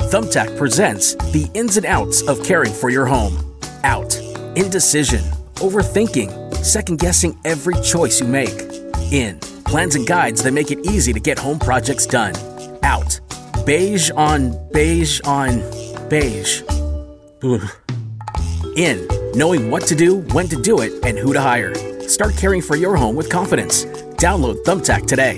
Thumbtack presents the ins and outs of caring for your home. Out. Indecision. Overthinking. Second-guessing every choice you make. In. Plans and guides that make it easy to get home projects done. Out. Beige on beige on beige. Ugh. In. Knowing what to do, when to do it, and who to hire. Start caring for your home with confidence. Download Thumbtack today.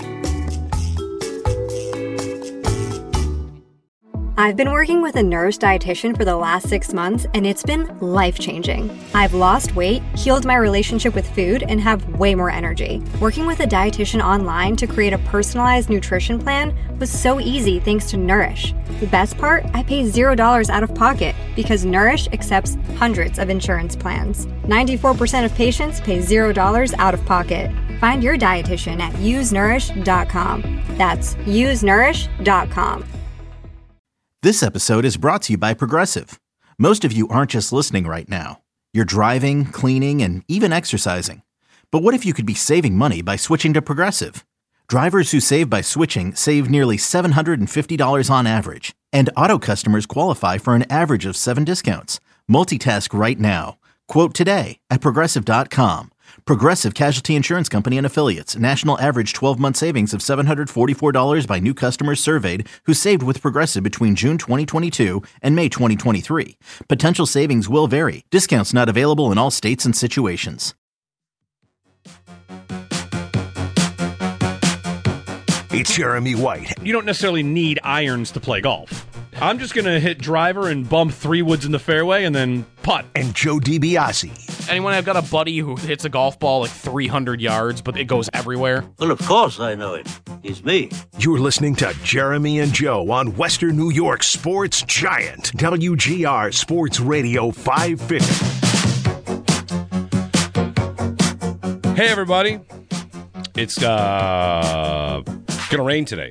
I've been working with a Nourish dietitian for the last 6 months, and it's been life-changing. I've lost weight, healed my relationship with food, and have way more energy. Working with a dietitian online to create a personalized nutrition plan was so easy thanks to Nourish. The best part? I pay $0 out of pocket because Nourish accepts hundreds of insurance plans. 94% of patients pay $0 out of pocket. Find your dietitian at usenourish.com. That's usenourish.com. This episode is brought to you by Progressive. Most of you aren't just listening right now. You're driving, cleaning, and even exercising. But what if you could be saving money by switching to Progressive? Drivers who save by switching save nearly $750 on average. And auto customers qualify for an average of 7 discounts. Multitask right now. Quote today at Progressive.com. Progressive Casualty Insurance Company and Affiliates. National average 12-month savings of $744 by new customers surveyed who saved with Progressive between June 2022 and May 2023. Potential savings will vary. Discounts not available in all states and situations. It's Jeremy White. You don't necessarily need irons to play golf. I'm just going to hit driver and bump 3 woods in the fairway and then putt. And Joe DiBiase. Anyone, I've got a buddy who hits a golf ball like 300 yards, but it goes everywhere. Well, of course I know it. It's me. You're listening to Jeremy and Joe on Western New York Sports Giant, WGR Sports Radio 550. Hey, everybody. It's going to rain today.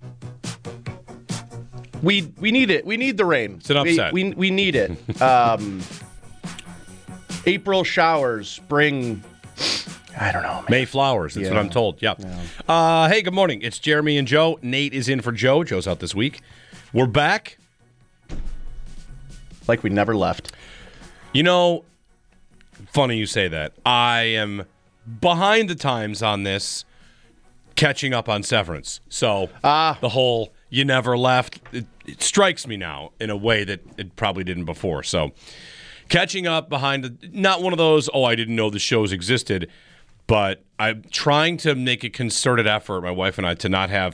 We need it. We need the rain. It's an upset. We need it. April showers bring, I don't know, man. May flowers. That's what I'm told. Yeah. Hey, good morning. It's Jeremy and Joe. Nate is in for Joe. Joe's out this week. We're back. Like we never left. You know, funny you say that. I am behind the times on this, catching up on Severance. So the whole you never left, it strikes me now in a way that it probably didn't before. So catching up behind, not one of those, I didn't know the shows existed, but I'm trying to make a concerted effort, my wife and I, to not have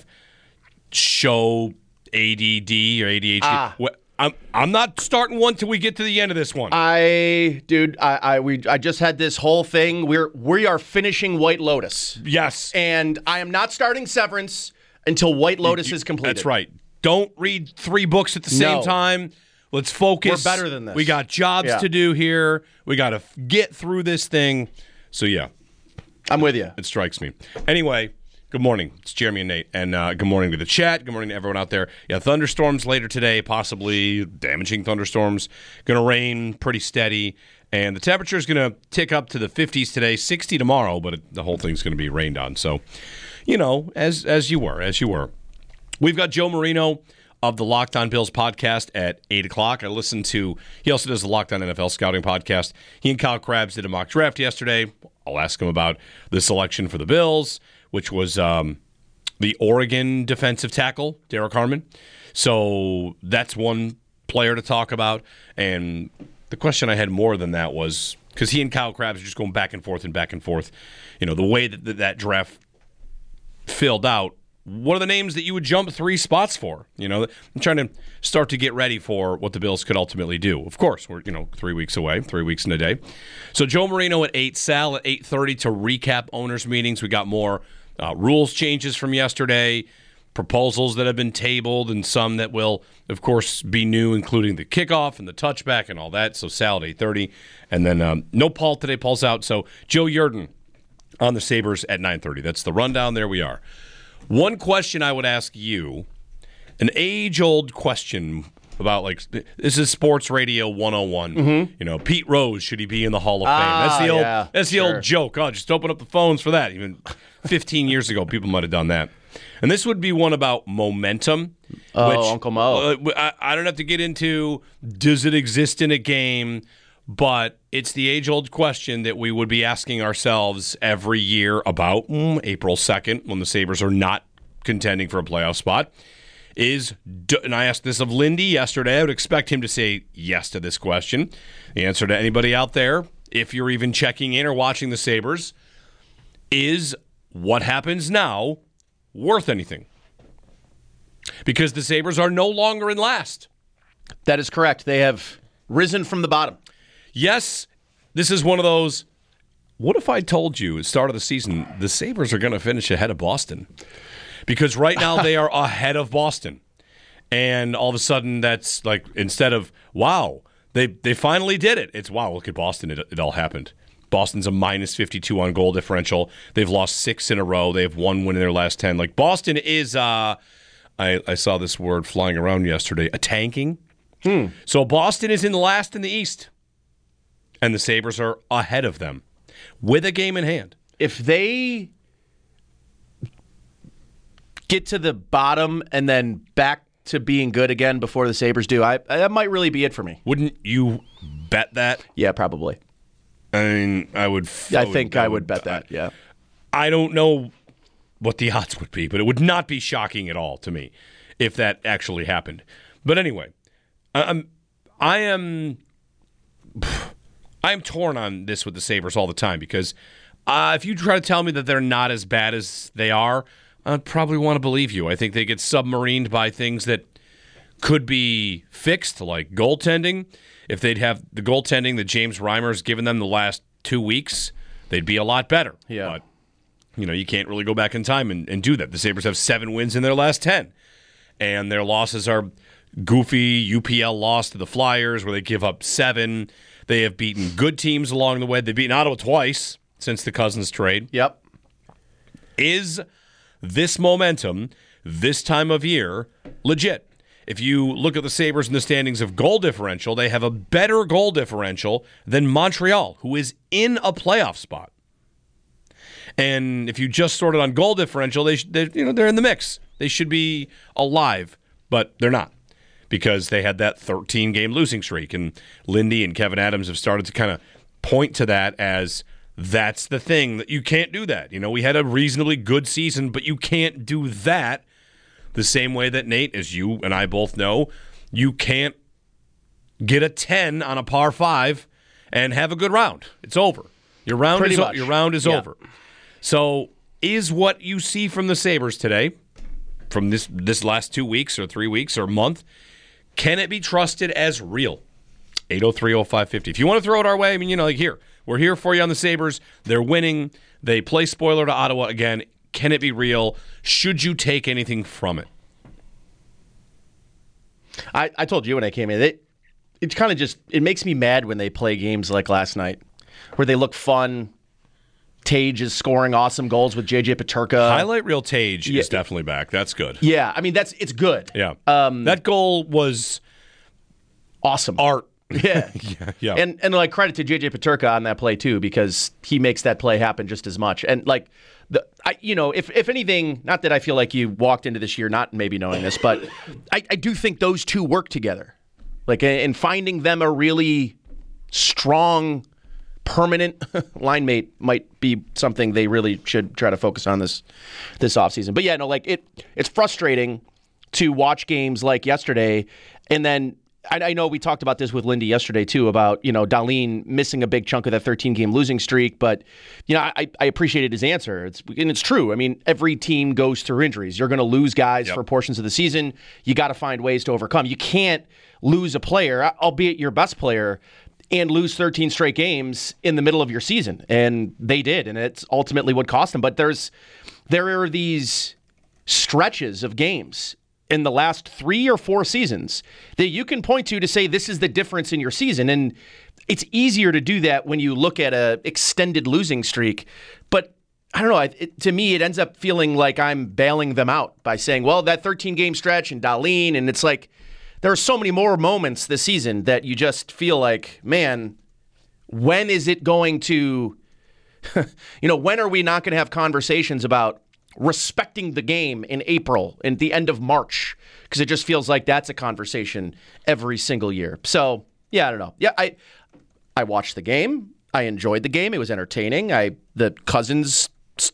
show ADD or ADHD. I'm not starting one till we get to the end of this one. I just had this whole thing. We are finishing White Lotus. Yes. And I am not starting Severance until White Lotus is completed. That's right. Don't read 3 books at the same time. Let's focus. We're better than this. We got jobs to do here. We got to get through this thing. So, yeah. I'm with you. It strikes me. Anyway, good morning. It's Jeremy and Nate. And good morning to the chat. Good morning to everyone out there. Yeah, thunderstorms later today, possibly damaging thunderstorms. Going to rain pretty steady. And the temperature is going to tick up to the 50s today, 60 tomorrow, but the whole thing's going to be rained on. So, you know, as you were. We've got Joe Marino of the Locked On Bills podcast at 8 o'clock. I listened to, he also does the Locked On NFL Scouting podcast. He and Kyle Krabs did a mock draft yesterday. I'll ask him about the selection for the Bills, which was the Oregon defensive tackle, Derek Harmon. So that's one player to talk about. And the question I had more than that was, because he and Kyle Krabs are just going back and forth. You know, the way that draft filled out, what are the names that you would jump 3 spots for? You know, I'm trying to start to get ready for what the Bills could ultimately do. Of course, we're 3 weeks away, 3 weeks in a day. So Joe Marino at 8, Sal at 8:30 to recap owners' meetings. We got more rules changes from yesterday, proposals that have been tabled, and some that will, of course, be new, including the kickoff and the touchback and all that. So Sal at 8:30. And then no Paul today. Paul's out. So Joe Yerdon on the Sabres at 9:30. That's the rundown. There we are. One question I would ask you, an age-old question about, like, this is Sports Radio 101. Mm-hmm. You know, Pete Rose, should he be in the Hall of Fame? That's the old joke. Oh, just open up the phones for that. Even 15 years ago, people might have done that. And this would be one about momentum. Oh, Uncle Mo. I don't have to get into does it exist in a game, but it's the age-old question that we would be asking ourselves every year about April 2nd when the Sabres are not contending for a playoff spot. And I asked this of Lindy yesterday. I would expect him to say yes to this question. The answer to anybody out there, if you're even checking in or watching the Sabres, is what happens now worth anything? Because the Sabres are no longer in last. That is correct. They have risen from the bottom. Yes, this is one of those, what if I told you at the start of the season the Sabres are going to finish ahead of Boston? Because right now they are ahead of Boston. And all of a sudden that's like, instead of, wow, they finally did it. It's, wow, look at Boston. It all happened. Boston's a minus 52 on goal differential. They've lost 6 in a row. They have 1 win in their last 10. Like, Boston is, I saw this word flying around yesterday, a tanking. So Boston is in last in the East. And the Sabres are ahead of them with a game in hand. If they get to the bottom and then back to being good again before the Sabres do, that might really be it for me. Wouldn't you bet that? Yeah, probably. I mean, I would bet that, yeah. I don't know what the odds would be, but it would not be shocking at all to me if that actually happened. But anyway, I am torn on this with the Sabres all the time because if you try to tell me that they're not as bad as they are, I'd probably want to believe you. I think they get submarined by things that could be fixed, like goaltending. If they'd have the goaltending that James Reimer's given them the last 2 weeks, they'd be a lot better. Yeah. But, you can't really go back in time and do that. The Sabres have 7 wins in their last 10. And their losses are goofy UPL loss to the Flyers where they give up 7. They have beaten good teams along the way. They've beaten Ottawa twice since the Cousins trade. Yep. Is this momentum, this time of year, legit? If you look at the Sabres in the standings of goal differential, they have a better goal differential than Montreal, who is in a playoff spot. And if you just sorted on goal differential, they're in the mix. They should be alive, but they're not because they had that 13-game losing streak. And Lindy and Kevin Adams have started to kind of point to that as that's the thing, that you can't do that. We had a reasonably good season, but you can't do that the same way that, Nate, as you and I both know, you can't get a 10 on a par 5 and have a good round. It's over. Your round is over. So is what you see from the Sabres today, from this last 2 weeks or 3 weeks or a month, can it be trusted as real? 803-0550. If you want to throw it our way, here. We're here for you on the Sabres. They're winning. They play spoiler to Ottawa again. Can it be real? Should you take anything from it? I told you when I came in, it's kind of just, it makes me mad when they play games like last night, where they look fun. Tage is scoring awesome goals with J.J. Peterka. Highlight reel Tage is definitely back. That's good. Yeah, it's good. Yeah. That goal was awesome. Art. Yeah. Yeah. And credit to J.J. Peterka on that play too, because he makes that play happen just as much. And if anything, not that I feel like you walked into this year not maybe knowing this, but I do think those two work together. And finding them a really strong, permanent line mate might be something they really should try to focus on this offseason. But it's frustrating to watch games like yesterday, and then I know we talked about this with Lindy yesterday, too, about, Dahlin missing a big chunk of that 13-game losing streak. But, I appreciated his answer. It's true. I mean, every team goes through injuries. You're going to lose guys for portions of the season. You got to find ways to overcome. You can't lose a player, albeit your best player, and lose 13 straight games in the middle of your season. And they did, and it's ultimately what cost them. But there are these stretches of games in the last 3 or 4 seasons that you can point to say this is the difference in your season. And it's easier to do that when you look at an extended losing streak. But I don't know, to me, it ends up feeling like I'm bailing them out by saying, well, that 13-game stretch and Dahlin, and it's like there are so many more moments this season that you just feel like, man, when is it going to, when are we not going to have conversations about respecting the game in April and the end of March, because it just feels like that's a conversation every single year. So, yeah, I don't know. Yeah, I watched the game. I enjoyed the game. It was entertaining. The Cousins,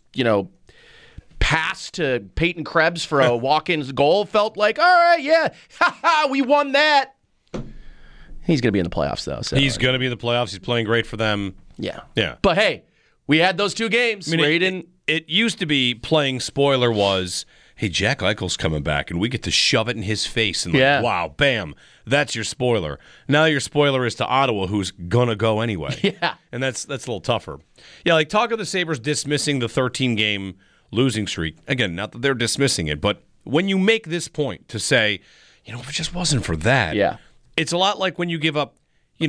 pass to Peyton Krebs for a walk-in goal felt like, all right, yeah, we won that. He's going to be in the playoffs, though. So. He's going to be in the playoffs. He's playing great for them. Yeah. Yeah. But, hey, we had those 2 games. It used to be playing spoiler was, hey, Jack Eichel's coming back, and we get to shove it in his face. And wow, bam, that's your spoiler. Now your spoiler is to Ottawa, who's going to go anyway. Yeah. And that's a little tougher. Yeah, like talk of the Sabres dismissing the 13-game losing streak. Again, not that they're dismissing it, but when you make this point to say, if it just wasn't for that, it's a lot like when you give up,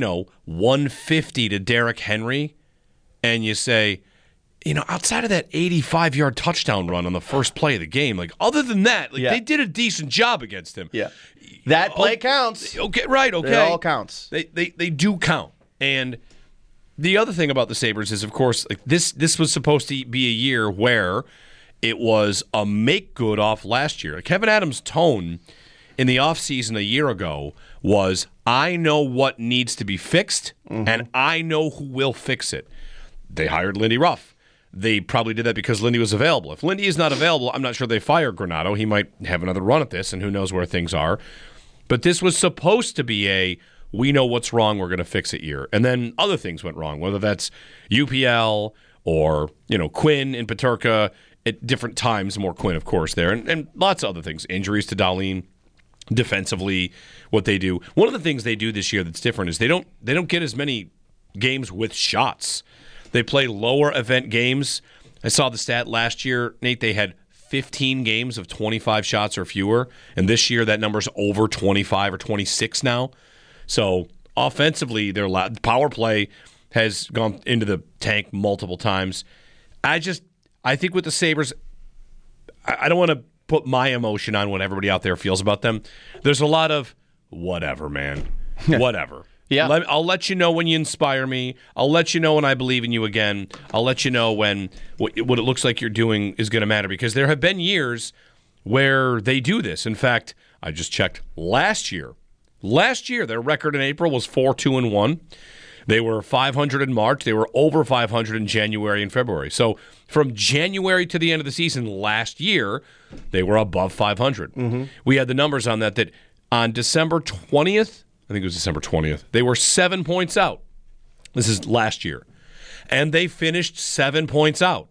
150 to Derrick Henry, and you say, outside of that 85-yard touchdown run on the first play of the game, like other than that, they did a decent job against him. Yeah, that play counts. Okay, right. Okay, it all counts. They do count. And the other thing about the Sabres is, of course, like this was supposed to be a year where it was a make good off last year. Kevin Adams' tone in the offseason a year ago was, I know what needs to be fixed, and I know who will fix it. They hired Lindy Ruff. They probably did that because Lindy was available. If Lindy is not available, I'm not sure they fire Granato. He might have another run at this, and who knows where things are. But this was supposed to be we know what's wrong, we're going to fix it year. And then other things went wrong, whether that's UPL or, Quinn and Peterka at different times, more Quinn, of course, there, and lots of other things. Injuries to Dahlin, defensively, what they do. One of the things they do this year that's different is they don't get as many games with shots. They play lower event games. I saw the stat last year, Nate, they had 15 games of 25 shots or fewer, and this year that number's over 25 or 26 now. So offensively, their power play has gone into the tank multiple times. I think with the Sabres, I don't want to put my emotion on what everybody out there feels about them. There's a lot of whatever, man. Whatever. Yeah. I'll let you know when you inspire me. I'll let you know when I believe in you again. I'll let you know when what it looks like you're doing is going to matter, because there have been years where they do this. In fact, I just checked last year. Last year, their record in April was 4-2-1. They were 500 in March. They were over 500 in January and February. So from January to the end of the season last year, they were above 500. We had the numbers on that on December 20th, I think it was December 20th, they were 7 points out. This is last year. And they finished 7 points out.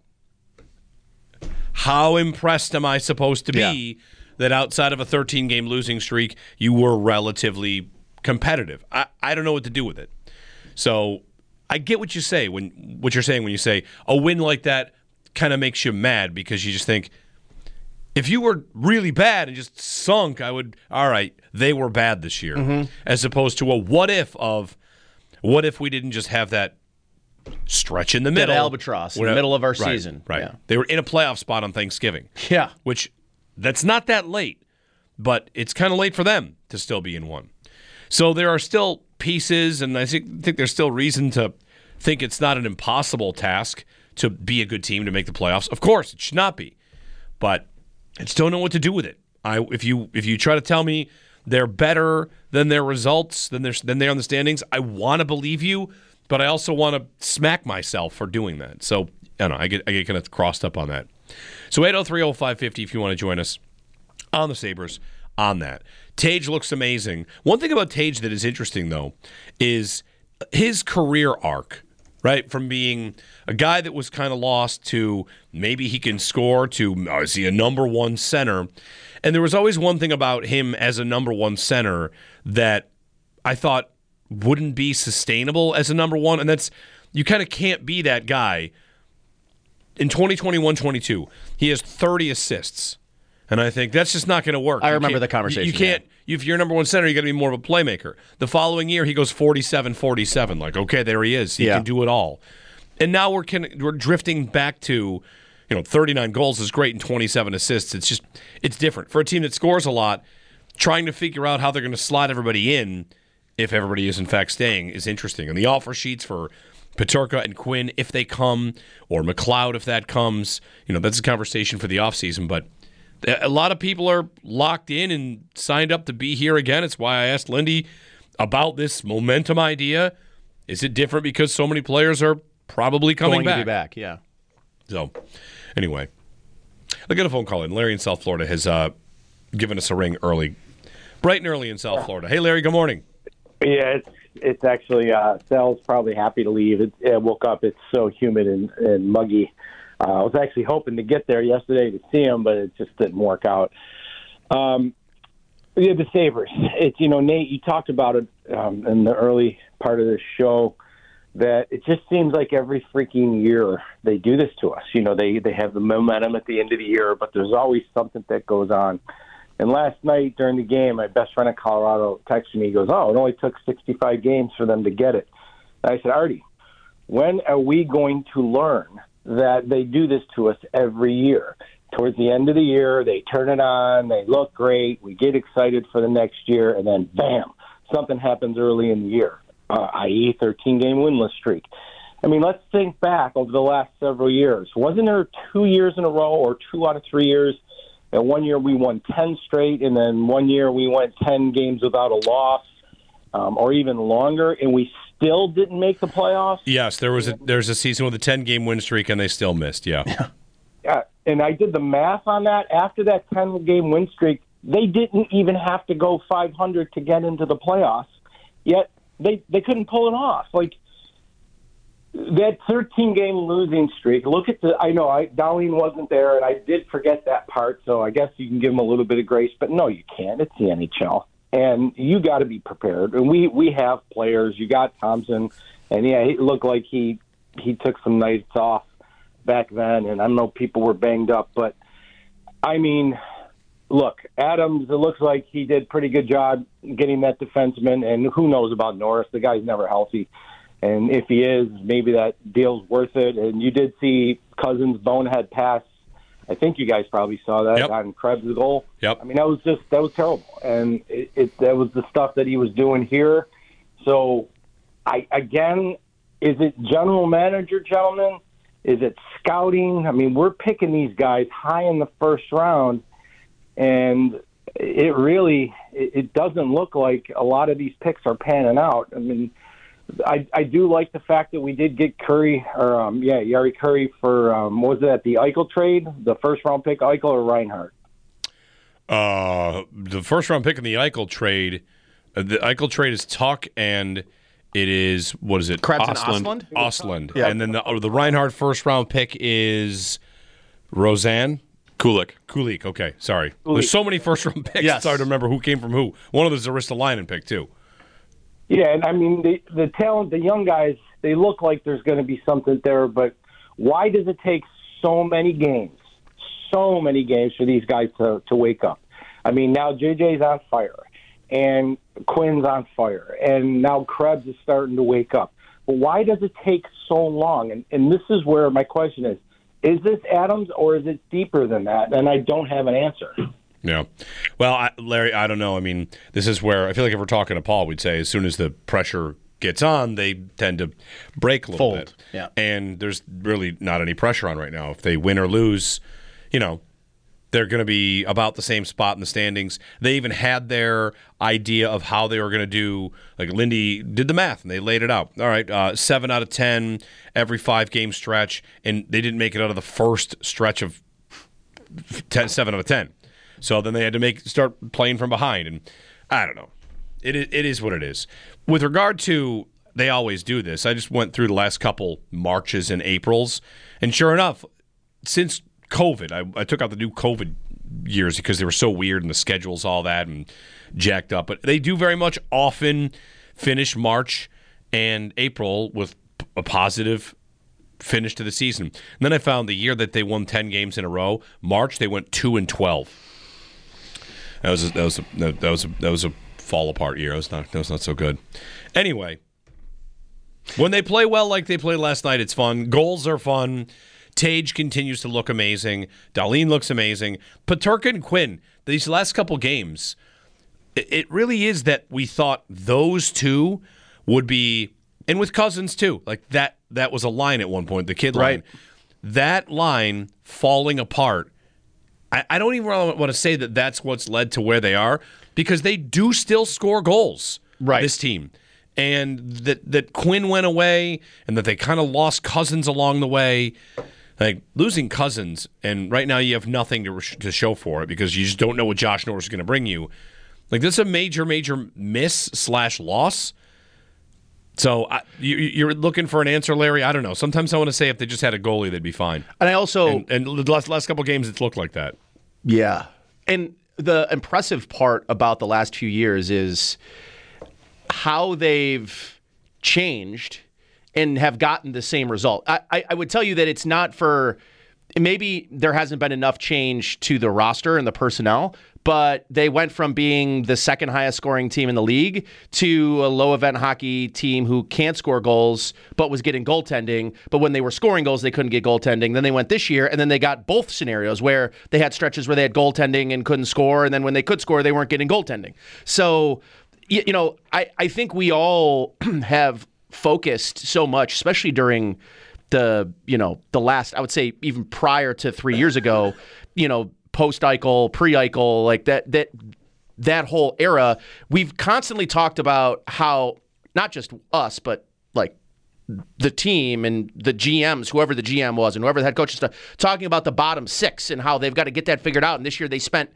How impressed am I supposed to be that outside of a 13-game losing streak, you were relatively competitive? I don't know what to do with it. So I get what you say what you're saying when you say a win like that kind of makes you mad, because you just think, if you were really bad and just sunk, all right, they were bad this year, as opposed to a what if we didn't just have that stretch in the middle. That albatross in the middle of our season. Right. Yeah. They were in a playoff spot on Thanksgiving. Yeah. Which, that's not that late, but it's kind of late for them to still be in one. So there are still pieces, and I think there's still reason to think it's not an impossible task to be a good team to make the playoffs. Of course, it should not be. But I just don't know what to do with it. If you try to tell me they're better than their results, than they're on the standings, I want to believe you, but I also want to smack myself for doing that. So I don't know. I get kind of crossed up on that. So 803-0550 if you want to join us on the Sabres on that. Tage looks amazing. One thing about Tage that is interesting, though, is his career arc, right? From being a guy that was kind of lost to maybe he can score to, is he a number one center? And there was always one thing about him as a number one center that I thought wouldn't be sustainable as a number one, and that's, you kind of can't be that guy. In 2021-22, he has 30 assists. And I think that's just not going to work. I remember the conversation. You can't. If you're number one center, you got to be more of a playmaker. The following year, he goes 47-47. Like, okay, there he is. He can do it all. And now we're drifting back to, 39 goals is great and 27 assists. It's different for a team that scores a lot. Trying to figure out how they're going to slot everybody in, if everybody is in fact staying, is interesting. And the offer sheets for Peterka and Quinn, if they come, or McLeod, if that comes, that's a conversation for the offseason. But a lot of people are locked in and signed up to be here again. It's why I asked Lindy about this momentum idea. Is it different because so many players are probably coming Going to be back, yeah. So, anyway, I got a phone call in. Larry in South Florida has given us a ring early, bright and early in South Florida. Hey, Larry, good morning. Yeah, it's actually Sal's probably happy to leave. It woke up. It's so humid and muggy. I was actually hoping to get there yesterday to see him, but it just didn't work out. The Sabres. It's Nate, you talked about it in the early part of the show, that it just seems like every freaking year they do this to us. They have the momentum at the end of the year, but there's always something that goes on. And last night during the game, my best friend in Colorado texted me. He goes, it only took 65 games for them to get it. And I said, Artie, when are we going to learn that they do this to us every year? Towards the end of the year, they turn it on, they look great, we get excited for the next year, and then, bam, something happens early in the year, i.e. 13-game winless streak. I mean, let's think back over the last several years. Wasn't there 2 years in a row or 2 out of 3 years? And 1 year we won 10 straight, and then 1 year we went 10 games without a loss, or even longer, and we still didn't make the playoffs? Yes, there's a season with a 10-game win streak, and they still missed, yeah. Yeah, and I did the math on that. After that 10-game win streak, they didn't even have to go 500 to get into the playoffs, yet they couldn't pull it off. Like, that 13-game losing streak, Darlene wasn't there, and I did forget that part, so I guess you can give them a little bit of grace, but no, you can't. It's the NHL, and you got to be prepared. And we have players. You got Thompson, and, yeah, it looked like he took some nights off back then, and I know people were banged up, but, I mean, look, Adams, it looks like he did a pretty good job getting that defenseman, and who knows about Norris? The guy's never healthy. And if he is, maybe that deal's worth it. And you did see Cousins' bonehead pass. I think you guys probably saw that on Krebs' goal. Yep. I mean, that was terrible. And that was the stuff that he was doing here. So, is it general manager, gentlemen? Is it scouting? I mean, we're picking these guys high in the first round, and it doesn't look like a lot of these picks are panning out. I mean, I do like the fact that we did get Yari Curry for, what was it, the Eichel trade? The first-round pick, Eichel or Reinhart? The first-round pick in the Eichel trade, is Tuck, and it is, what is it? Krebs and Ostlund? Ostlund. Yeah. And then the Reinhart first-round pick is Roseanne? Kulik, okay, sorry. Kulik. There's so many first-round picks, Yes. it's hard to remember who came from who. One of those is a Ristolainen pick, too. Yeah, and I mean, the talent, the young guys, they look like there's going to be something there, but why does it take so many games for these guys to wake up? I mean, now JJ's on fire, and Quinn's on fire, and now Krebs is starting to wake up. But why does it take so long? And this is where my question is this Adams or is it deeper than that? And I don't have an answer. Yeah. Well, Larry, I don't know. I mean, this is where I feel like if we're talking to Paul, we'd say as soon as the pressure gets on, they tend to break a little bit. Yeah. And there's really not any pressure on right now. If they win or lose, they're going to be about the same spot in the standings. They even had their idea of how they were going to do. Like Lindy did the math, and they laid it out. All right, 7 out of 10 every 5-game stretch, and they didn't make it out of the first stretch of 7 out of 10. So then they had to start playing from behind, and I don't know. It is what it is. With regard to, they always do this. I just went through the last couple Marches and Aprils, and sure enough, since COVID, I took out the new COVID years because they were so weird and the schedules, all that, and jacked up. But they do very much often finish March and April with a positive finish to the season. And then I found the year that they won 10 games in a row, March they went 2-12. That was a fall apart year. That was not so good. Anyway, when they play well like they played last night, it's fun. Goals are fun. Tage continues to look amazing. Darlene looks amazing. Peterka and Quinn, these last couple games, it really is that we thought those two would be, and with Cousins too, like that that was a line at one point, the kid Right. line. That line falling apart, I don't even want to say that that's what's led to where they are, because they do still score goals, Right. this team. And that Quinn went away and that they kind of lost Cousins along the way. Like, losing Cousins, and right now you have nothing to show for it because you just don't know what Josh Norris is going to bring you. Like, this is a major, major miss/loss. So you're looking for an answer, Larry? I don't know. Sometimes I want to say if they just had a goalie, they'd be fine. And I also... And the last couple games, it's looked like that. Yeah. And the impressive part about the last few years is how they've changed and have gotten the same result. I would tell you that it's not for... Maybe there hasn't been enough change to the roster and the personnel, but they went from being the second highest scoring team in the league to a low event hockey team who can't score goals but was getting goaltending. But when they were scoring goals, they couldn't get goaltending. Then they went this year, and then they got both scenarios where they had stretches where they had goaltending and couldn't score, and then when they could score, they weren't getting goaltending. So, I think we all have focused so much, especially during the last, I would say even prior to 3 years ago, post-Eichel, pre-Eichel, like that whole era, we've constantly talked about how, not just us, but like the team and the GMs, whoever the GM was and whoever the head coach is, talking about the bottom six and how they've got to get that figured out. And this year they spent,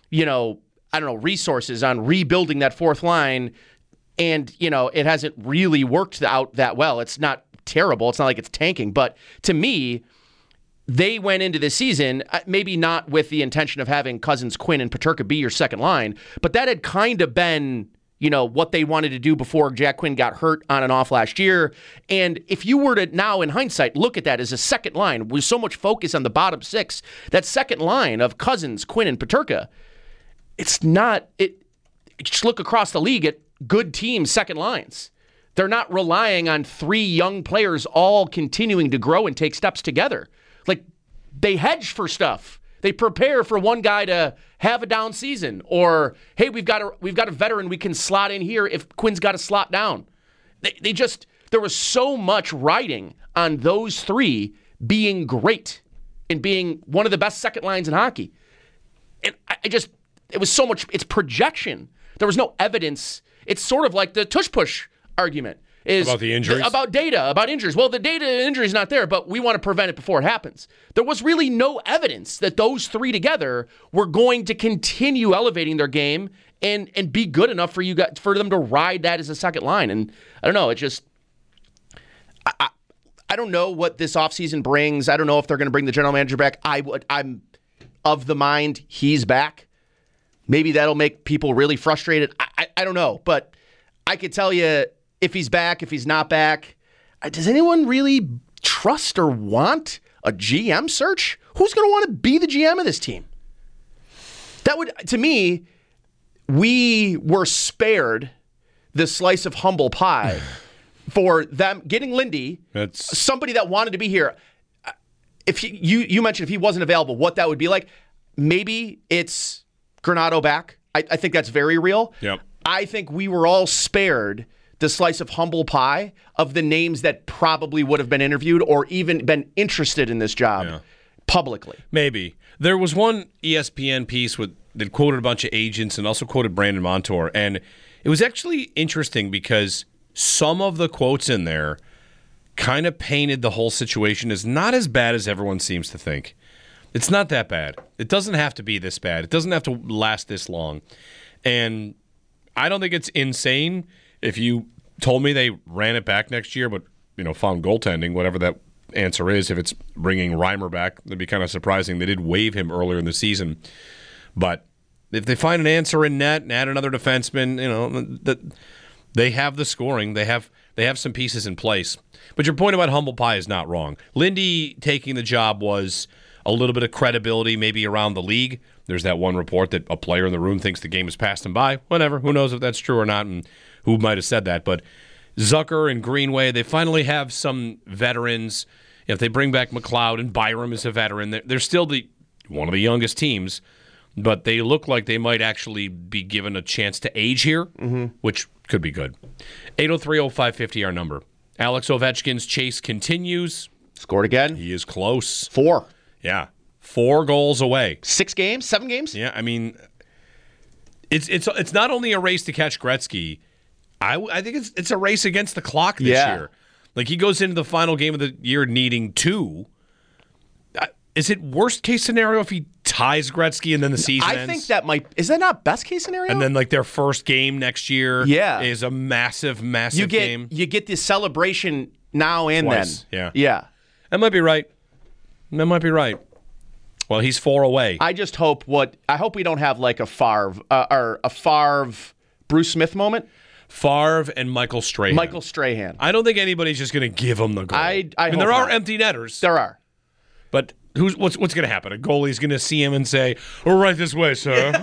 resources on rebuilding that fourth line. And, it hasn't really worked out that well. It's not terrible. It's not like it's tanking. But to me, they went into this season, maybe not with the intention of having Cousins, Quinn, and Peterka be your second line, but that had kind of been, what they wanted to do before Jack Quinn got hurt on and off last year. And if you were to now, in hindsight, look at that as a second line with so much focus on the bottom six, that second line of Cousins, Quinn, and Peterka, it's not, just look across the league at good teams' second lines. They're not relying on three young players all continuing to grow and take steps together. Like, they hedge for stuff. They prepare for one guy to have a down season, or hey, we've got a veteran we can slot in here if Quinn's got to slot down. There was so much riding on those three being great and being one of the best second lines in hockey. And it was so much. It's projection. There was no evidence. It's sort of like the tush push argument. About the injuries? About data, about injuries. Well, the data and injury is not there, but we want to prevent it before it happens. There was really no evidence that those three together were going to continue elevating their game and be good enough for them to ride that as a second line. And I don't know, I don't know what this offseason brings. I don't know if they're going to bring the general manager back. I'm of the mind he's back. Maybe that'll make people really frustrated. I don't know, but I could tell you, if he's back, if he's not back, does anyone really trust or want a GM search? Who's going to want to be the GM of this team? That would, to me, we were spared the slice of humble pie for them getting Lindy, somebody that wanted to be here. If you mentioned if he wasn't available, what that would be like. Maybe it's Granato back. I think that's very real. Yep. I think we were all spared the slice of humble pie of the names that probably would have been interviewed or even been interested in this job publicly. Maybe. There was one ESPN piece that quoted a bunch of agents and also quoted Brandon Montour, and it was actually interesting because some of the quotes in there kind of painted the whole situation as not as bad as everyone seems to think. It's not that bad. It doesn't have to be this bad. It doesn't have to last this long. And I don't think it's insane if you told me they ran it back next year, but found goaltending, whatever that answer is. If it's bringing Reimer back, that'd be kind of surprising. They did waive him earlier in the season, but if they find an answer in net and add another defenseman, that they have the scoring. They have some pieces in place. But your point about humble pie is not wrong. Lindy taking the job was a little bit of credibility, maybe around the league. There's that one report that a player in the room thinks the game has passed him by. Whatever. Who knows if that's true or not, and who might have said that. But Zucker and Greenway, they finally have some veterans. If they bring back McLeod and Byram is a veteran, they're still one of the youngest teams, but they look like they might actually be given a chance to age here, which could be good. 803-0550, our number. Alex Ovechkin's chase continues. Scored again. He is close. 4. Yeah. 4 goals away. 6 games? 7 games? Yeah, I mean, it's not only a race to catch Gretzky. I think it's a race against the clock this year. Like, he goes into the final game of the year needing 2. Is it worst case scenario if he ties Gretzky and then the season ends? I think that might. Is that not best case scenario? And then, like, their first game next year is a massive game. You get this celebration now and Twice. then. Yeah. That might be right. Well, he's 4 away. I just hope we don't have like a Favre Bruce Smith moment. Favre and Michael Strahan. I don't think anybody's just going to give him the goal. I mean, there are empty netters. There are. But what's going to happen? A goalie's going to see him and say, "Oh, right this way, sir."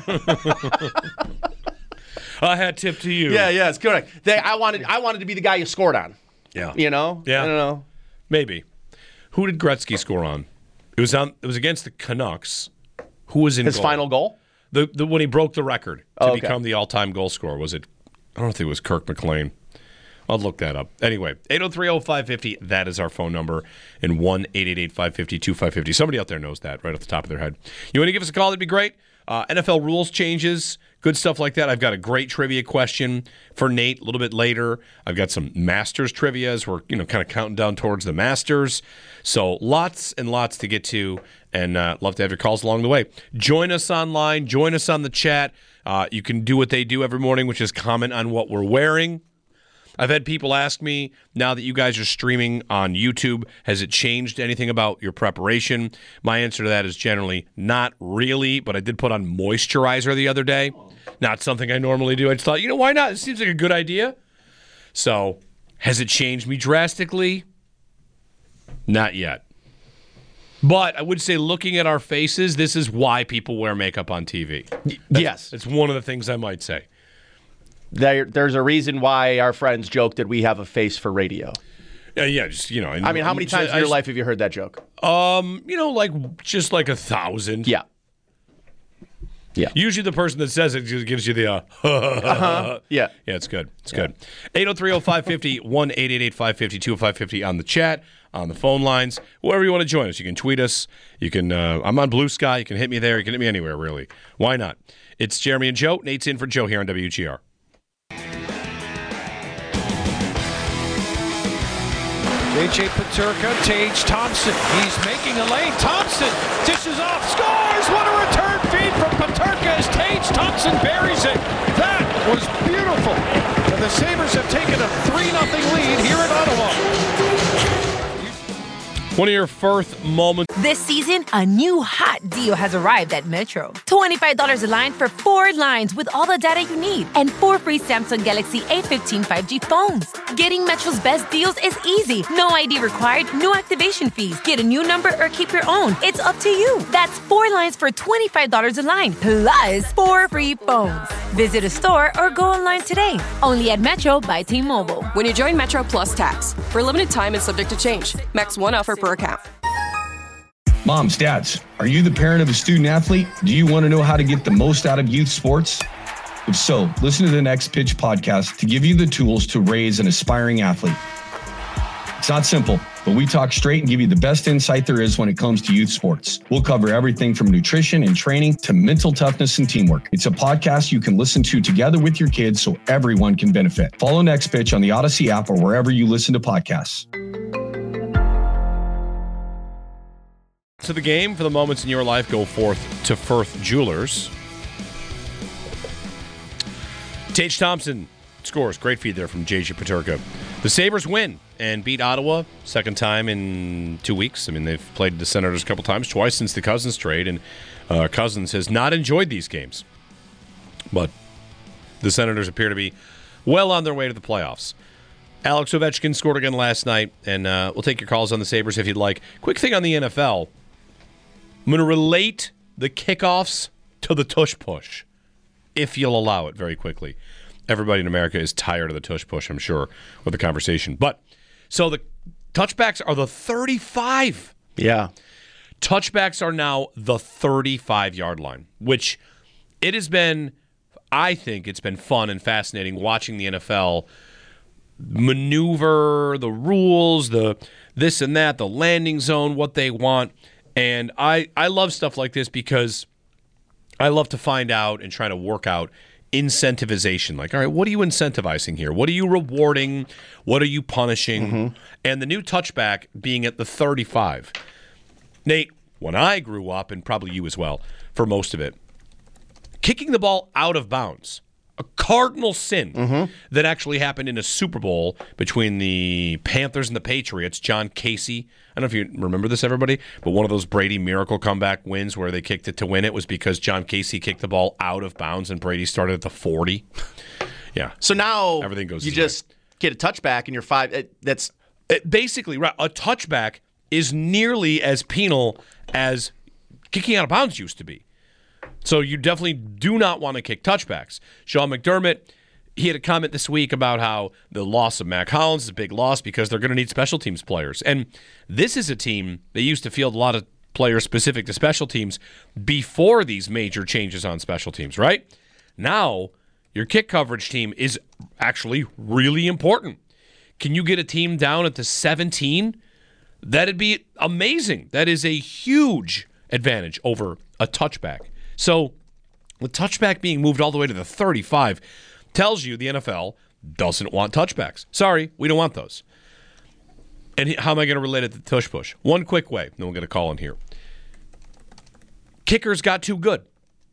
I had tip to you. Yeah, it's good. I wanted to be the guy you scored on. Yeah. You know? Yeah. I don't know. Maybe. Who did Gretzky score on? It was against the Canucks. Who was in his goal? final goal? The when he broke the record to become the all-time goal scorer. Was it? I don't think it was Kirk McLean. I'll look that up. Anyway, 803-0550, that is our phone number, and 1-888-550-2550. Somebody out there knows that right off the top of their head. You want to give us a call? That'd be great. NFL rules changes, good stuff like that. I've got a great trivia question for Nate a little bit later. I've got some Masters trivia as we're kind of counting down towards the Masters. So lots and lots to get to, and love to have your calls along the way. Join us online. Join us on the chat. You can do what they do every morning, which is comment on what we're wearing. I've had people ask me, now that you guys are streaming on YouTube, has it changed anything about your preparation? My answer to that is generally not really, but I did put on moisturizer the other day. Not something I normally do. I just thought, why not? It seems like a good idea. So, has it changed me drastically? Not yet. But I would say, looking at our faces, this is why people wear makeup on TV. Yes. It's one of the things I might say. There's a reason why our friends joke that we have a face for radio. Yeah, just, I mean, how many times in your life have you heard that joke? Just like 1,000. Yeah. Usually the person that says it just gives you the Yeah. Yeah, it's good. It's good. 803-0550, 1-888-550-2550 on the chat, on the phone lines, wherever you want to join us. You can tweet us. You can. I'm on Blue Sky. You can hit me there. You can hit me anywhere, really. Why not? It's Jeremy and Joe. Nate's in for Joe here on WGR. J.J. Peterka, Tage Thompson. He's making a lane. Thompson dishes off, scores! What a return feed from Peterka as Tage Thompson buries it. That was beautiful. And the Sabres have taken a 3-0 lead here in Ottawa. One of your first moments. This season, a new hot deal has arrived at Metro. $25 a line for 4 lines with all the data you need and 4 free Samsung Galaxy A15 5G phones. Getting Metro's best deals is easy. No ID required, no activation fees. Get a new number or keep your own. It's up to you. That's 4 lines for $25 a line, plus 4 free phones. Visit a store or go online today. Only at Metro by T-Mobile. When you join Metro Plus Tax, for a limited time and subject to change. Max 1 offer per account. Moms, dads, are you the parent of a student athlete? Do you want to know how to get the most out of youth sports? If so, listen to the Next Pitch podcast to give you the tools to raise an aspiring athlete. It's not simple, but we talk straight and give you the best insight there is when it comes to youth sports. We'll cover everything from nutrition and training to mental toughness and teamwork. It's a podcast you can listen to together with your kids so everyone can benefit. Follow Next Pitch on the Odyssey app or wherever you listen to podcasts. To the game for the moments in your life, go forth to Firth Jewelers. Tage Thompson scores. Great feed there from J.J. Peterka. The Sabres win and beat Ottawa, second time in 2 weeks. I mean, they've played the Senators a couple times, twice since the Cousins trade, and Cousins has not enjoyed these games. But the Senators appear to be well on their way to the playoffs. Alex Ovechkin scored again last night, and we'll take your calls on the Sabres if you'd like. Quick thing on the NFL. I'm going to relate the kickoffs to the tush push, if you'll allow it very quickly. Everybody in America is tired of the tush push, I'm sure, with the conversation. But, so the touchbacks are the 35. Yeah. Touchbacks are now the 35-yard line, which it has been, I think it's been fun and fascinating watching the NFL maneuver the rules, the this and that, the landing zone, what they want. And I love stuff like this because I love to find out and try to work out incentivization. Like, all right, what are you incentivizing here? What are you rewarding? What are you punishing? And the new touchback being at the 35. Nate, when I grew up, and probably you as well, for most of it, kicking the ball out of bounds, a cardinal sin that actually happened in a Super Bowl between the Panthers and the Patriots. John Casey, I don't know if you remember this, everybody, but one of those Brady miracle comeback wins where they kicked it to win it was because John Casey kicked the ball out of bounds and Brady started at the 40. Yeah. So now everything goes. You just get a touchback and you're 5. That's basically right. A touchback is nearly as penal as kicking out of bounds used to be. So you definitely do not want to kick touchbacks. Sean McDermott, he had a comment this week about how the loss of Mac Hollins is a big loss because they're going to need special teams players. And this is a team that used to field a lot of players specific to special teams before these major changes on special teams, right? Now, your kick coverage team is actually really important. Can you get a team down at the 17? That'd be amazing. That is a huge advantage over a touchback. So the touchback being moved all the way to the 35 tells you the NFL doesn't want touchbacks. Sorry, we don't want those. And how am I going to relate it to tush push? One quick way, then we'll get a call in here. Kickers got too good.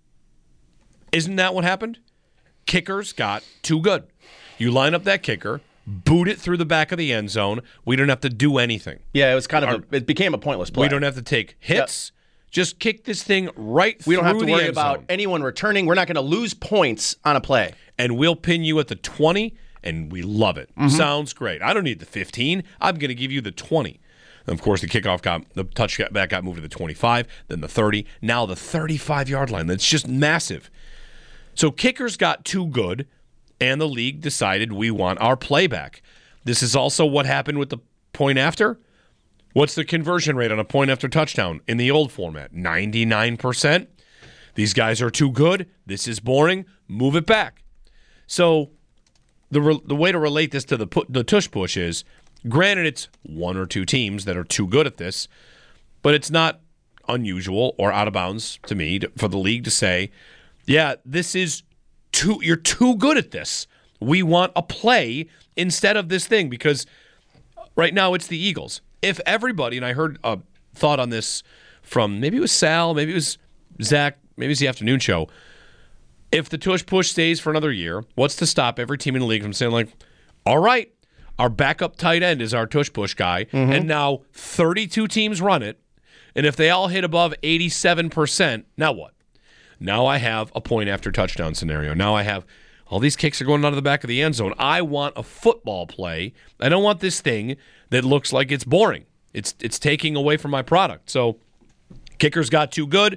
Isn't that what happened? Kickers got too good. You line up that kicker, boot it through the back of the end zone. We don't have to do anything. Yeah, it was kind of it became a pointless play. We don't have to take hits. Yep. Just kick this thing right through the end zone. We don't have to worry about anyone returning. We're not going to lose points on a play. And we'll pin you at the 20, and we love it. Sounds great. I don't need the 15. I'm going to give you the 20. And of course, the touchback got moved to the 25, then the 30, now the 35-yard line. That's just massive. So kickers got too good, and the league decided we want our playback. This is also what happened with the point after. What's the conversion rate on a point after touchdown in the old format? 99%. These guys are too good. This is boring. Move it back. So the way to relate this to the tush push is, granted, it's one or two teams that are too good at this, but it's not unusual or out of bounds to me for the league to say, yeah, this is you're too good at this. We want a play instead of this thing, because right now it's the Eagles. If everybody, and I heard a thought on this from maybe it was Sal, maybe it was Zach, maybe it was the afternoon show. If the tush push stays for another year, what's to stop every team in the league from saying, like, all right, our backup tight end is our tush push guy, and now 32 teams run it, and if they all hit above 87%, now what? Now I have a point after touchdown scenario. Now I have all these kicks are going out of the back of the end zone. I want a football play. I don't want this thing that looks like it's boring. It's taking away from my product. So kickers got too good.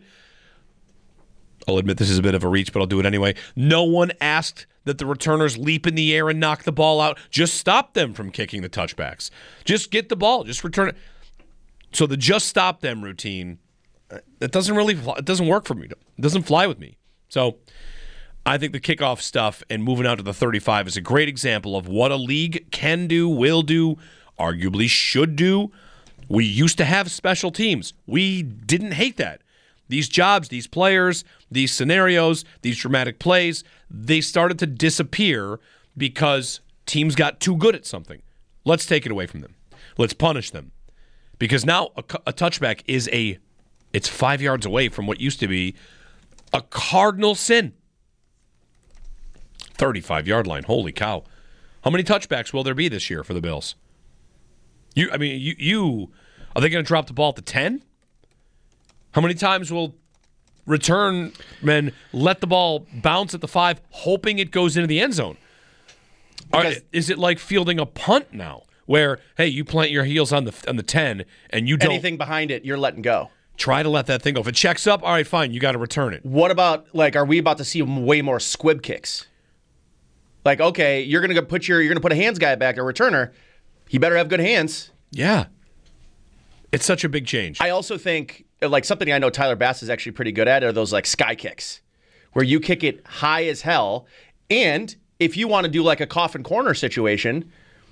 I'll admit this is a bit of a reach, but I'll do it anyway. No one asked that the returners leap in the air and knock the ball out. Just stop them from kicking the touchbacks. Just get the ball. Just return it. So the just stop them routine, it doesn't work for me. It doesn't fly with me. So I think the kickoff stuff and moving out to the 35 is a great example of what a league can do, will do, arguably should do. We used to have special teams. We didn't hate that. These jobs, these players, these scenarios, these dramatic plays, they started to disappear because teams got too good at something. Let's take it away from them. Let's punish them. Because now a touchback is it's 5 yards away from what used to be a cardinal sin. 35-yard line. Holy cow. How many touchbacks will there be this year for the Bills? Are they going to drop the ball at the 10? How many times will return men let the ball bounce at the 5, hoping it goes into the end zone? Is it like fielding a punt now, where, hey, you plant your heels on the 10 and you don't... Anything behind it, you're letting go. Try to let that thing go. If it checks up, all right, fine, you got to return it. What about, are we about to see way more squib kicks? Like, okay, you're gonna put a hands guy back, a returner. He better have good hands. Yeah. It's such a big change. I also think, something I know Tyler Bass is actually pretty good at are those, sky kicks, where you kick it high as hell. And if you want to do, a coffin corner situation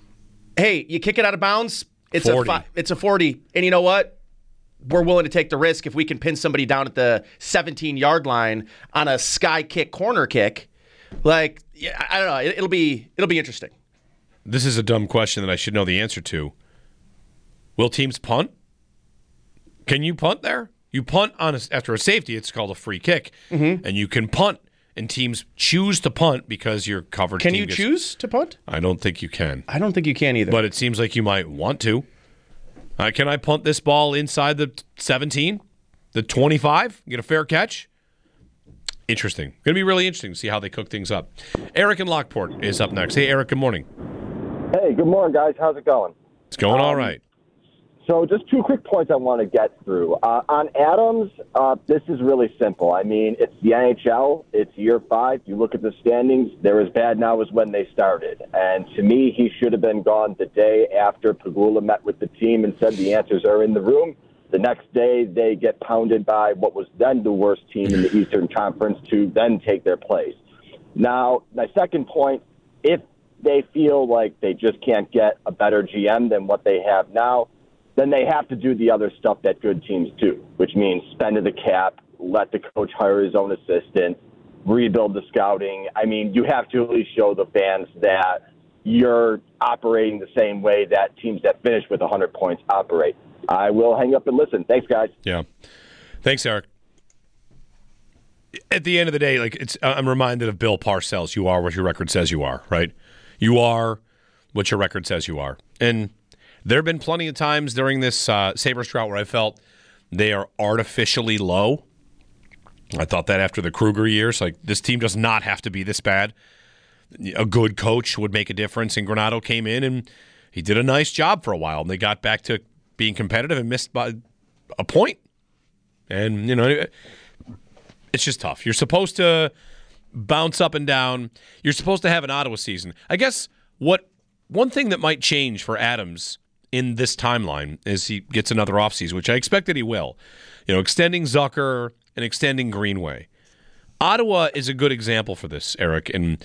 hey, you kick it out of bounds, it's 40. It's a 40. And you know what? We're willing to take the risk if we can pin somebody down at the 17-yard line on a sky kick, corner kick. Like, yeah, I don't know. It'll be interesting. This is a dumb question that I should know the answer to. Will teams punt? Can you punt there? You punt after a safety, it's called a free kick, and you can punt. And teams choose to punt because your coverage Can team you choose to punt? I don't think you can. I don't think you can either. But it seems like you might want to. Can I punt this ball inside the 17? The 25? Get a fair catch? Interesting. Going to be really interesting to see how they cook things up. Eric in Lockport is up next. Hey, Eric, good morning. Hey, good morning, guys. How's it going? It's going all right. So just 2 quick points I want to get through. On Adams, this is really simple. I mean, it's the NHL. It's year 5. You look at the standings. They're as bad now as when they started. And to me, he should have been gone the day after Pegula met with the team and said the answers are in the room. The next day, they get pounded by what was then the worst team in the Eastern Conference to then take their place. Now, my second point, if they feel like they just can't get a better GM than what they have now, then they have to do the other stuff that good teams do, which means spend the cap, let the coach hire his own assistant, rebuild the scouting. I mean, you have to at least show the fans that you're operating the same way that teams that finish with 100 points operate. I will hang up and listen. Thanks, guys. Yeah. Thanks, Eric. At the end of the day, I'm reminded of Bill Parcells. You are what your record says you are, right? You are what your record says you are. And there have been plenty of times during this Sabres drought where I felt they are artificially low. I thought that after the Kruger years, this team does not have to be this bad. A good coach would make a difference, and Granato came in, and he did a nice job for a while, and they got back to being competitive and missed by a point. And, it's just tough. You're supposed to bounce up and down. You're supposed to have an Ottawa season. I guess one thing that might change for Adams in this timeline is he gets another offseason, which I expect that he will. Extending Zucker and extending Greenway. Ottawa is a good example for this, Eric. And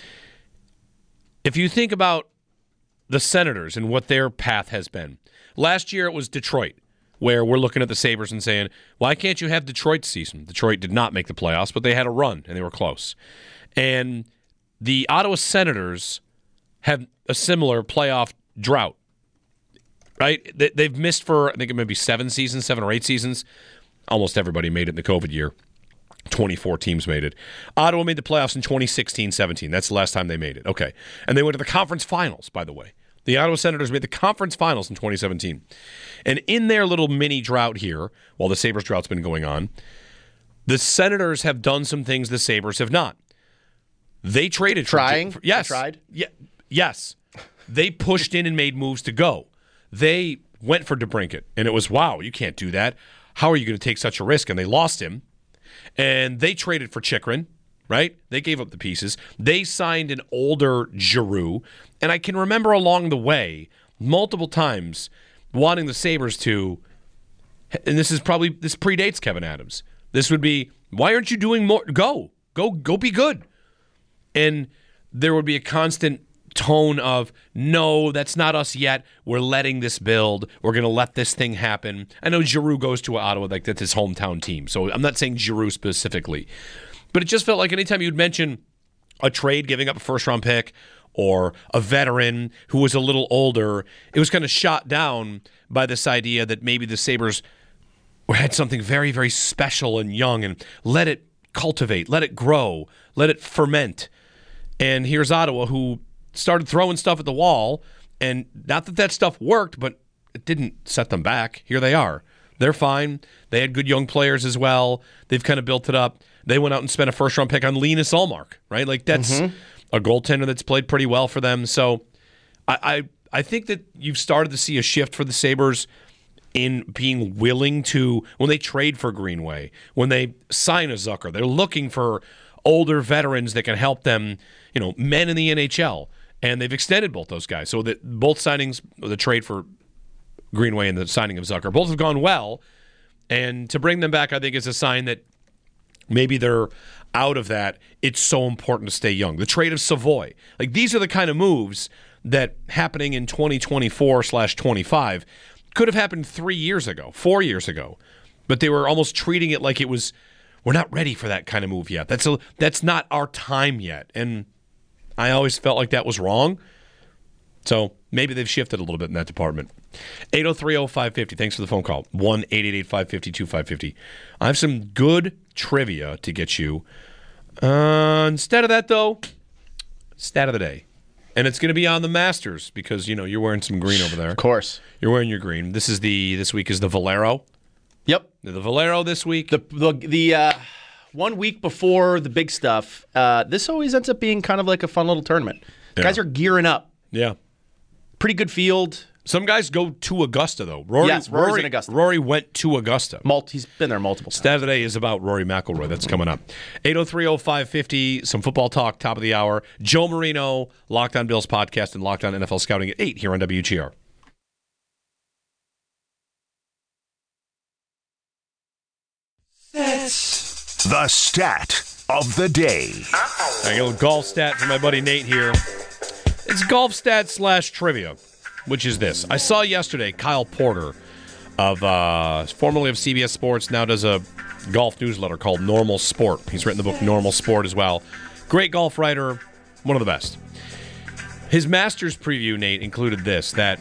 if you think about the Senators and what their path has been, last year it was Detroit, where we're looking at the Sabres and saying, why can't you have Detroit's season? Detroit did not make the playoffs, but they had a run, and they were close. And the Ottawa Senators have a similar playoff drought, right? They've missed for, I think it may be 7 or 8 seasons. Almost everybody made it in the COVID year. 24 teams made it. Ottawa made the playoffs in 2016-17. That's the last time they made it. Okay. And they went to the conference finals, by the way. The Ottawa Senators made the conference finals in 2017. And in their little mini drought here, while the Sabres drought's been going on, the Senators have done some things the Sabres have not. They traded. Yes. Tried? Yeah. Yes. They pushed in and made moves to go. They went for DeBrincat, and it was, wow, you can't do that. How are you going to take such a risk? And they lost him. And they traded for Chychrun, right? They gave up the pieces. They signed an older Giroux. And I can remember along the way, multiple times, wanting the Sabres to, and this predates Kevin Adams. This would be, why aren't you doing more? Go be good. And there would be a constant tone of, no, that's not us yet. We're letting this build. We're going to let this thing happen. I know Giroux goes to Ottawa, that's his hometown team. So I'm not saying Giroux specifically. But it just felt like anytime you'd mention a trade, giving up a first-round pick, or a veteran who was a little older, it was kind of shot down by this idea that maybe the Sabres had something very, very special and young, and let it cultivate, let it grow, let it ferment. And here's Ottawa, who started throwing stuff at the wall, and not that stuff worked, but it didn't set them back. Here they are. They're fine. They had good young players as well. They've kind of built it up. They went out and spent a first-round pick on Linus Ullmark, right? That's a goaltender that's played pretty well for them. So I think that you've started to see a shift for the Sabres in being willing to, when they trade for Greenway, when they sign a Zucker, they're looking for older veterans that can help them, men in the NHL. And they've extended both those guys. So that both signings, the trade for Greenway and the signing of Zucker, both have gone well. And to bring them back, I think, is a sign that maybe they're out of that. It's so important to stay young. The trade of Savoy. These are the kind of moves that happening in 2024/25 could have happened 3 years ago, 4 years ago. But they were almost treating it like it was, we're not ready for that kind of move yet. That's not our time yet. And I always felt like that was wrong. So maybe they've shifted a little bit in that department. 803-0550. Thanks for the phone call. 1-888-550-2550. I have some good trivia to get you. Instead of that, though, stat of the day. And it's going to be on the Masters because, you're wearing some green over there. Of course. You're wearing your green. This week is the Valero. Yep. The Valero this week. The 1 week before the big stuff, this always ends up being kind of like a fun little tournament. Yeah. Guys are gearing up. Yeah. Pretty good field. Some guys go to Augusta, though. Rory's in Augusta. Rory went to Augusta. He's been there multiple times. Stat of the day is about Rory McIlroy. That's coming up. 803-0550, some football talk, top of the hour. Joe Marino, Locked On Bills podcast, and Locked On NFL Scouting at 8 here on WGR. That's the stat of the day. I got a little golf stat for my buddy Nate here. It's golf stat / trivia, which is this. I saw yesterday Kyle Porter, formerly of CBS Sports, now does a golf newsletter called Normal Sport. He's written the book Normal Sport as well. Great golf writer, one of the best. His Masters preview, Nate, included this, that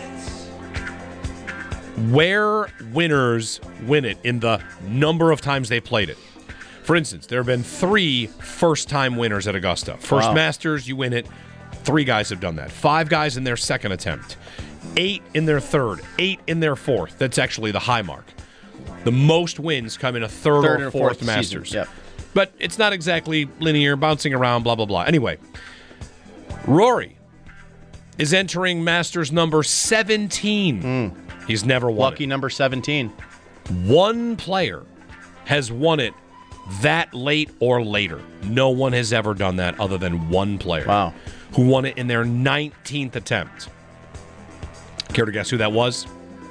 where winners win it in the number of times they played it. For instance, there have been 3 first-time winners at Augusta. First Masters, you win it. 3 guys have done that. 5 guys in their second attempt. 8 in their third. 8 in their fourth. That's actually the high mark. The most wins come in a third or fourth Masters. Yep. But it's not exactly linear, bouncing around, blah, blah, blah. Anyway, Rory is entering Masters number 17. He's never won Lucky number 17. One player has won it that late or later. No one has ever done that other than one player. Wow. Who won it in their 19th attempt. Care to guess who that was?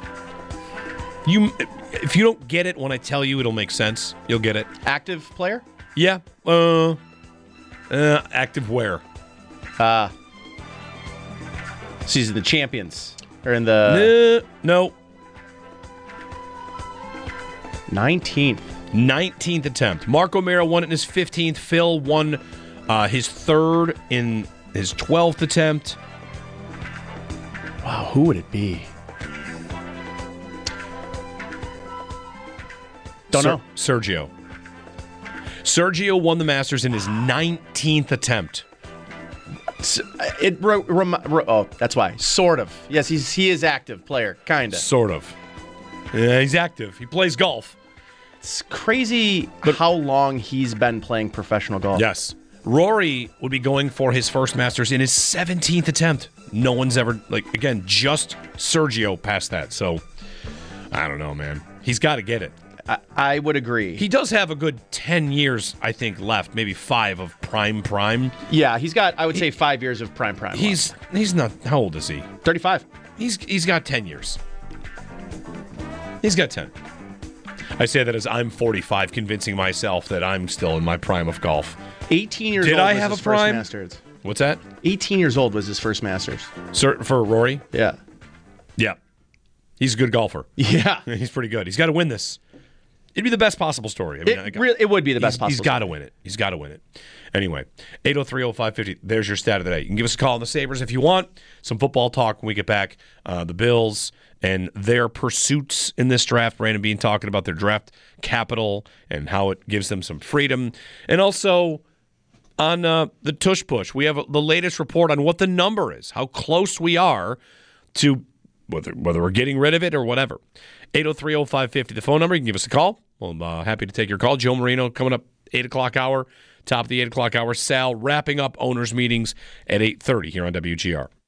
If you don't get it when I tell you, it'll make sense. You'll get it. Active player? Yeah. Active where? She's in the Champions. Or in the... No. 19th attempt. Mark O'Meara won it in his 15th. Phil won his third in his 12th attempt. Wow, who would it be? Don't know. Sergio. Sergio won the Masters in his 19th attempt. That's why. Sort of. Yes, he is active player, kind of. Sort of. Yeah, he's active. He plays golf. It's crazy how long he's been playing professional golf. Yes. Rory would be going for his first Masters in his 17th attempt. No one's ever, just Sergio passed that. So, I don't know, man. He's got to get it. I would agree. He does have a good 10 years, I think, left. Maybe 5 of prime. Yeah, he's got, I would say, 5 years of prime. He's not, how old is he? 35. He's got 10 years. He's got 10. I say that as I'm 45, convincing myself that I'm still in my prime of golf. 18 years Did old I was have his a prime? First Masters. What's that? 18 years old was his first Masters. For Rory? Yeah. Yeah. He's a good golfer. Yeah. He's pretty good. He's got to win this. It'd be the best possible story. It would be the best possible He's got to win it. He's got to win it. Anyway, 803-0550. There's your stat of the day. You can give us a call on the Sabres if you want. Some football talk when we get back. The Bills and their pursuits in this draft. Brandon Bean talking about their draft capital and how it gives them some freedom. And also on the tush push, we have the latest report on what the number is, how close we are to whether we're getting rid of it or whatever. 803-0550, the phone number. You can give us a call. Well, I'm happy to take your call. Joe Marino coming up 8 o'clock hour, top of the 8 o'clock hour. Sal wrapping up owners' meetings at 8:30 here on WGR.